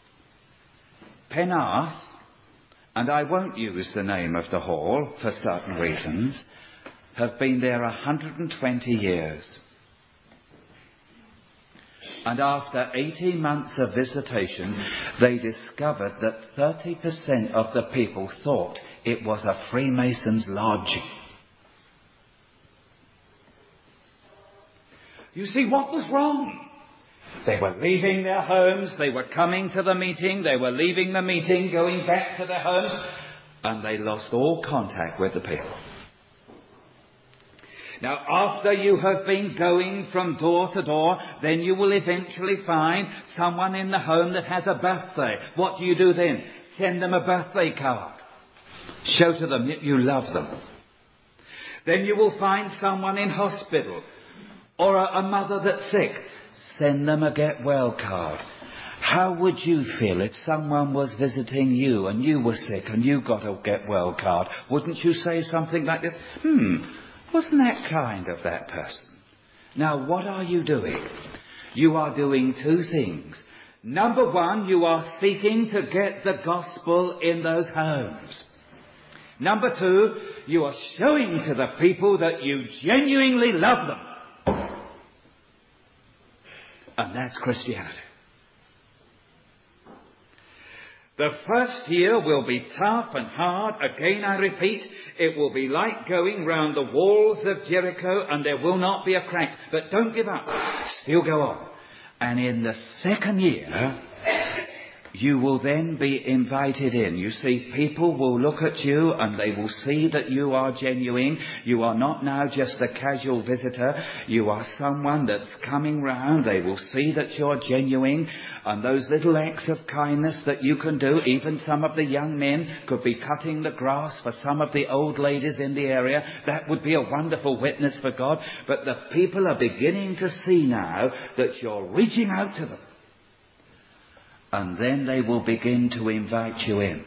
Penarth, and I won't use the name of the hall for certain reasons, have been there 120 years. And after 18 months of visitation, they discovered that 30% of the people thought it was a Freemasons' lodge. You see, what was wrong? They were leaving their homes, they were coming to the meeting, they were leaving the meeting, going back to their homes, and they lost all contact with the people. Now, after you have been going from door to door, then you will eventually find someone in the home that has a birthday. What do you do then? Send them a birthday card. Show to them that you love them. Then you will find someone in hospital or a mother that's sick. Send them a get well card. How would you feel if someone was visiting you and you were sick and you got a get well card? Wouldn't you say something like this? Wasn't that kind of that person? Now, what are you doing? You are doing two things. Number one, you are seeking to get the gospel in those homes. Number two, you are showing to the people that you genuinely love them. And that's Christianity. The first year will be tough and hard. Again, I repeat, it will be like going round the walls of Jericho and there will not be a crack. But don't give up. Still go on. And in the second year, you will then be invited in. You see, people will look at you and they will see that you are genuine. You are not now just a casual visitor. You are someone that's coming round. They will see that you're genuine. And those little acts of kindness that you can do, even some of the young men could be cutting the grass for some of the old ladies in the area. That would be a wonderful witness for God. But the people are beginning to see now that you're reaching out to them. And then they will begin to invite you in.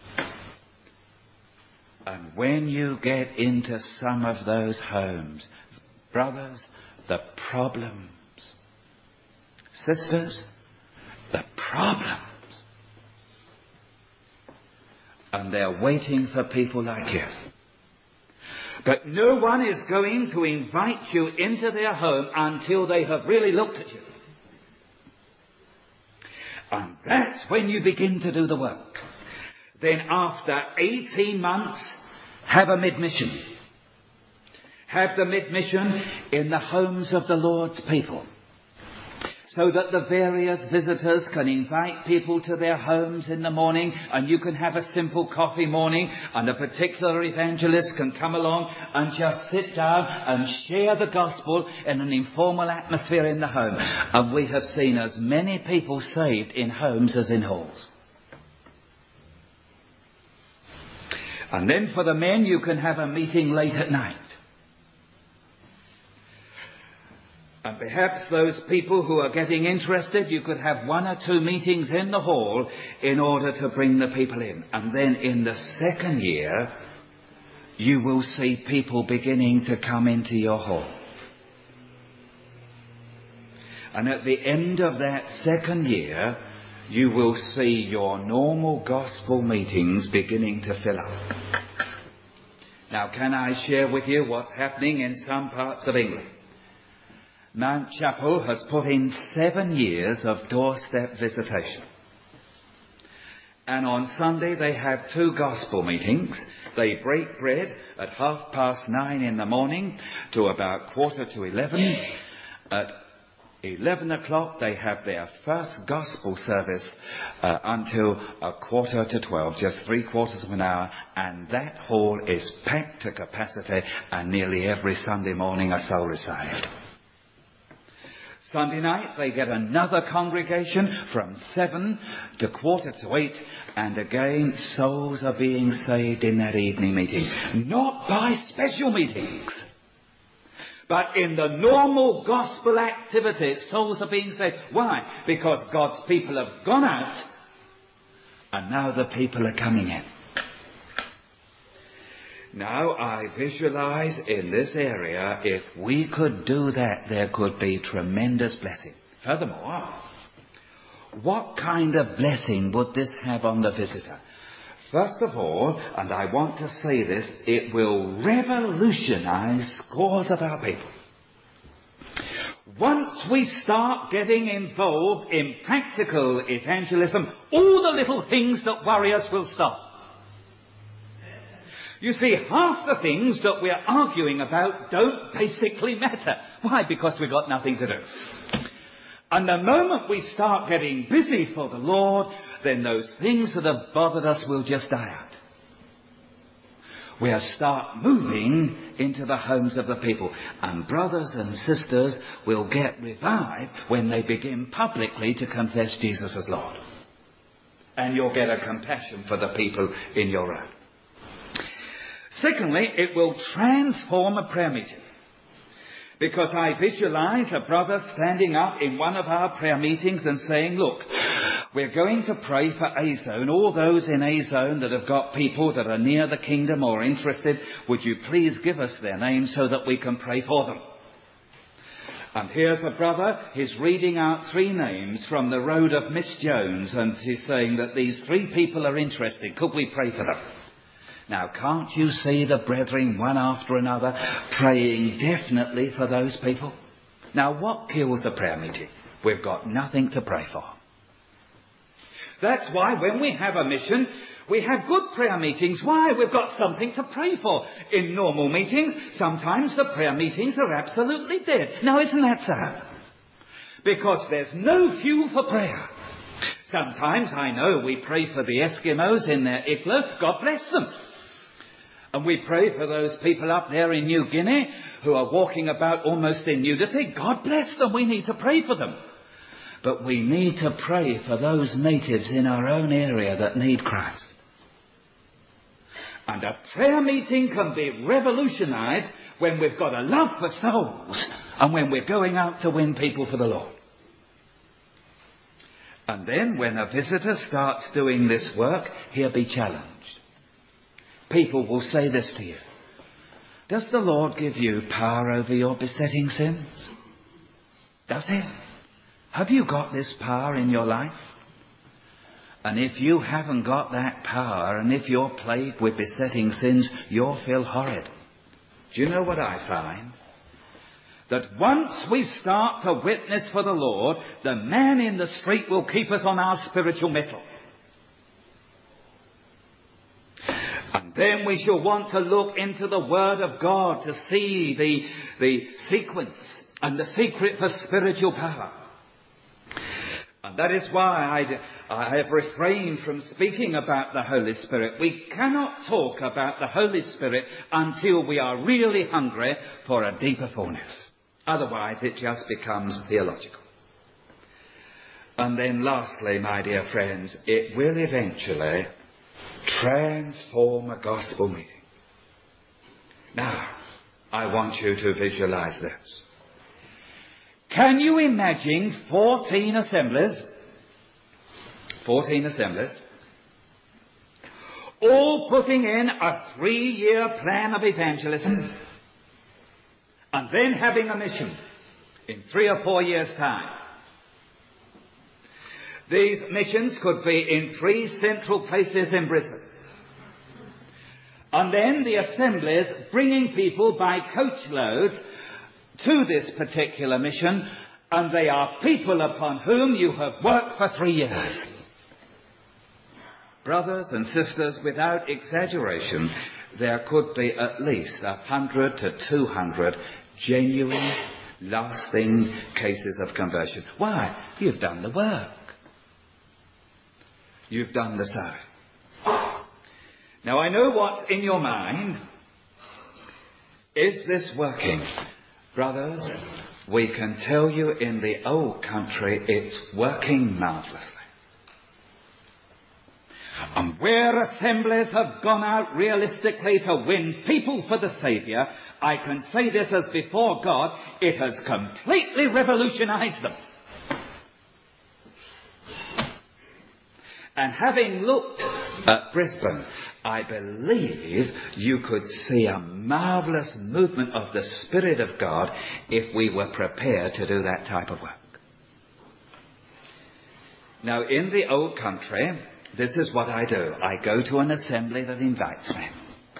And when you get into some of those homes, brothers, the problems. Sisters, the problems. And they're waiting for people like you. But no one is going to invite you into their home until they have really looked at you. And that's when you begin to do the work. Then after 18 months, have a mid-mission. Have the mid-mission in the homes of the Lord's people. So that the various visitors can invite people to their homes in the morning, and you can have a simple coffee morning, and a particular evangelist can come along and just sit down and share the gospel in an informal atmosphere in the home. And we have seen as many people saved in homes as in halls. And then for the men, you can have a meeting late at night. And perhaps those people who are getting interested, you could have one or two meetings in the hall in order to bring the people in. And then in the second year, you will see people beginning to come into your hall. And at the end of that second year, you will see your normal gospel meetings beginning to fill up. Now, can I share with you what's happening in some parts of England? Mount Chapel has put in 7 years of doorstep visitation. And on Sunday they have 2 gospel meetings. They break bread at 9:30 in the morning to about 11:15. At 11 o'clock they have their first gospel service until 11:45, just 3/4 of an hour. And that hall is packed to capacity, and nearly every Sunday morning a soul is saved. Sunday night, they get another congregation from 7 to 7:45, and again, souls are being saved in that evening meeting. Not by special meetings, but in the normal gospel activity, souls are being saved. Why? Because God's people have gone out, and now the people are coming in. Now, I visualize in this area, if we could do that, there could be tremendous blessing. Furthermore, what kind of blessing would this have on the visitor? First of all, and I want to say this, it will revolutionize scores of our people. Once we start getting involved in practical evangelism, all the little things that worry us will stop. You see, half the things that we're arguing about don't basically matter. Why? Because we've got nothing to do. And the moment we start getting busy for the Lord, then those things that have bothered us will just die out. we'll start moving into the homes of the people. And brothers and sisters will get revived when they begin publicly to confess Jesus as Lord. And you'll get a compassion for the people in your own. Secondly, it will transform a prayer meeting. Because I visualize a brother standing up in one of our prayer meetings and saying, look, we're going to pray for A-Zone. All those in A-Zone that have got people that are near the kingdom or interested, would you please give us their names so that we can pray for them? And here's a brother, he's reading out 3 names from the road of Miss Jones, and he's saying that these 3 people are interested. Could we pray for them? Now, can't you see the brethren, one after another, praying definitely for those people? Now, what kills the prayer meeting? We've got nothing to pray for. That's why when we have a mission, we have good prayer meetings. Why? We've got something to pray for. In normal meetings, sometimes the prayer meetings are absolutely dead. Now, isn't that so? Because there's no fuel for prayer. Sometimes, I know, we pray for the Eskimos in their igloo. God bless them. And we pray for those people up there in New Guinea who are walking about almost in nudity. God bless them. We need to pray for them. But we need to pray for those natives in our own area that need Christ. And a prayer meeting can be revolutionized when we've got a love for souls and when we're going out to win people for the Lord. And then when a visitor starts doing this work, he'll be challenged. People will say this to you. Does the Lord give you power over your besetting sins? Does He? Have you got this power in your life? And if you haven't got that power, and if you're plagued with besetting sins, you'll feel horrid. Do you know what I find? That once we start to witness for the Lord, the man in the street will keep us on our spiritual mettle. And then we shall want to look into the Word of God to see the sequence and the secret for spiritual power. And that is why I have refrained from speaking about the Holy Spirit. We cannot talk about the Holy Spirit until we are really hungry for a deeper fullness. Otherwise, it just becomes theological. And then lastly, my dear friends, it will eventually transform a gospel meeting. Now, I want you to visualize this. Can you imagine 14 assemblies, all putting in a 3-year plan of evangelism, and then having a mission in 3 or 4 years' time? These missions could be in 3 central places in Brisbane. And then the assemblies bringing people by coachloads to this particular mission, and they are people upon whom you have worked for 3 years. Brothers and sisters, without exaggeration, there could be at least 100 to 200 genuine, lasting cases of conversion. Why? You've done the work. You've done the same. Now, I know what's in your mind. Is this working? Brothers, we can tell you in the old country it's working marvellously. And where assemblies have gone out realistically to win people for the Saviour, I can say this as before God, it has completely revolutionized them. And having looked at Brisbane, I believe you could see a marvellous movement of the Spirit of God if we were prepared to do that type of work. Now, in the old country, this is what I do. I go to an assembly that invites me.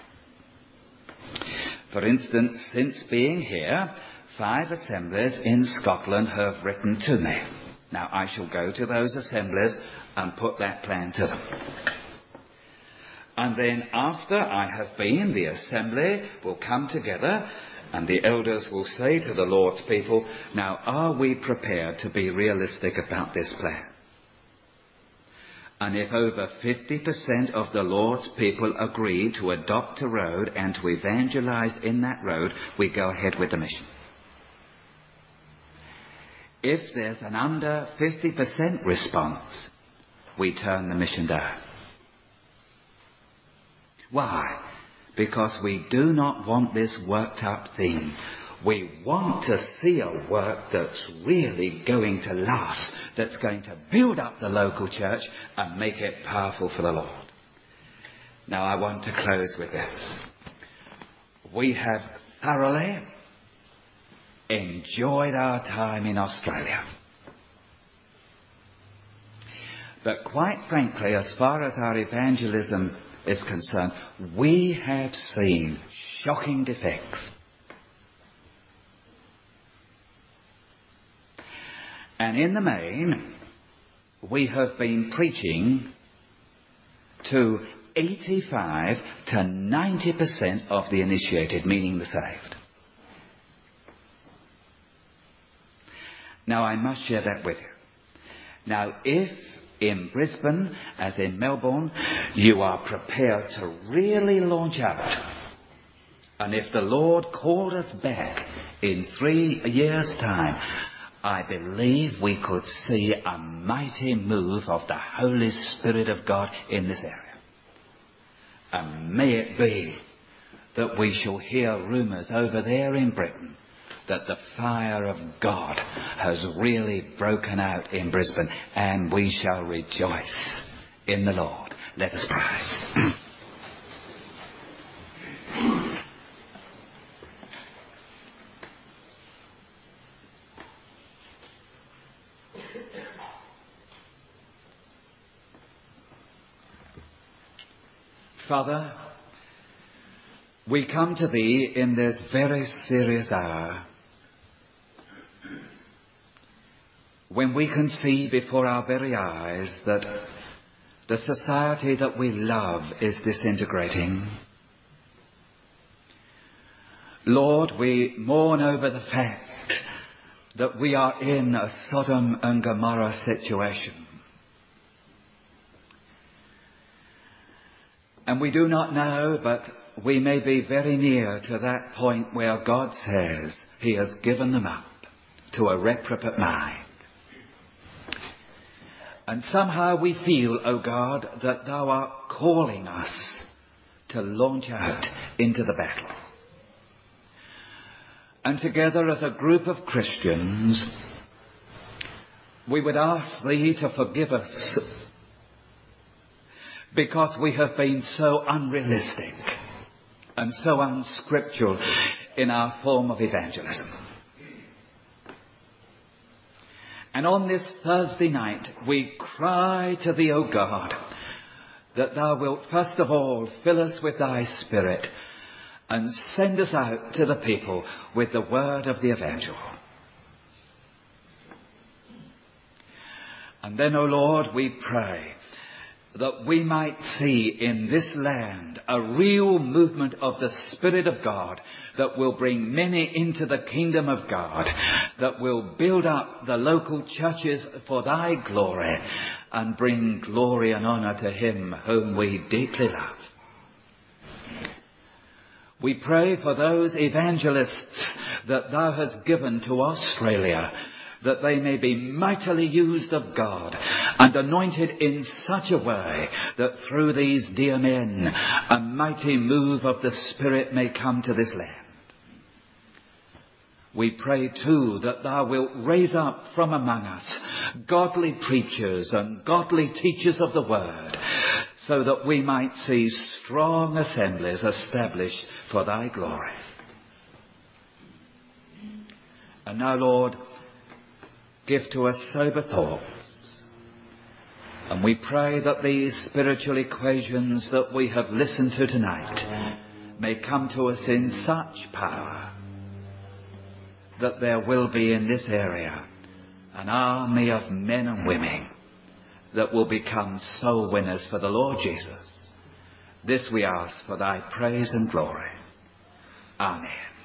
For instance, since being here, 5 assemblies in Scotland have written to me. Now, I shall go to those assemblies and put that plan to them. And then after I have been, the assembly will come together and the elders will say to the Lord's people, now, are we prepared to be realistic about this plan? And if over 50% of the Lord's people agree to adopt a road and to evangelize in that road, we go ahead with the mission. If there's an under 50% response, we turn the mission down. Why? Because we do not want this worked up thing. We want to see a work that's really going to last, that's going to build up the local church and make it powerful for the Lord. Now I want to close with this. We have thoroughly enjoyed our time in Australia. But quite frankly, as far as our evangelism is concerned, we have seen shocking defects. And in the main, we have been preaching to 85 to 90% of the initiated, meaning the saved. Now, I must share that with you. Now, if in Brisbane, as in Melbourne, you are prepared to really launch out, and if the Lord called us back in 3 years' time, I believe we could see a mighty move of the Holy Spirit of God in this area. And may it be that we shall hear rumours over there in Britain that the fire of God has really broken out in Brisbane, and we shall rejoice in the Lord. Let us pray. Father, we come to Thee in this very serious hour when we can see before our very eyes that the society that we love is disintegrating. Lord, we mourn over the fact that we are in a Sodom and Gomorrah situation. And we do not know, but we may be very near to that point where God says He has given them up to a reprobate mind. And somehow we feel, O God, that Thou art calling us to launch out into the battle. And together as a group of Christians, we would ask Thee to forgive us because we have been so unrealistic and so unscriptural in our form of evangelism. And on this Thursday night, we cry to Thee, O God, that Thou wilt first of all fill us with Thy Spirit and send us out to the people with the word of the evangel. And then, O Lord, we pray that we might see in this land a real movement of the Spirit of God that will bring many into the kingdom of God, that will build up the local churches for Thy glory and bring glory and honour to Him whom we deeply love. We pray for those evangelists that Thou hast given to Australia, that they may be mightily used of God and anointed in such a way that through these dear men a mighty move of the Spirit may come to this land. We pray too that Thou wilt raise up from among us godly preachers and godly teachers of the word, so that we might see strong assemblies established for Thy glory. And now, Lord, give to us sober thoughts. And we pray that these spiritual equations that we have listened to tonight may come to us in such power that there will be in this area an army of men and women that will become soul winners for the Lord Jesus. This we ask for Thy praise and glory. Amen.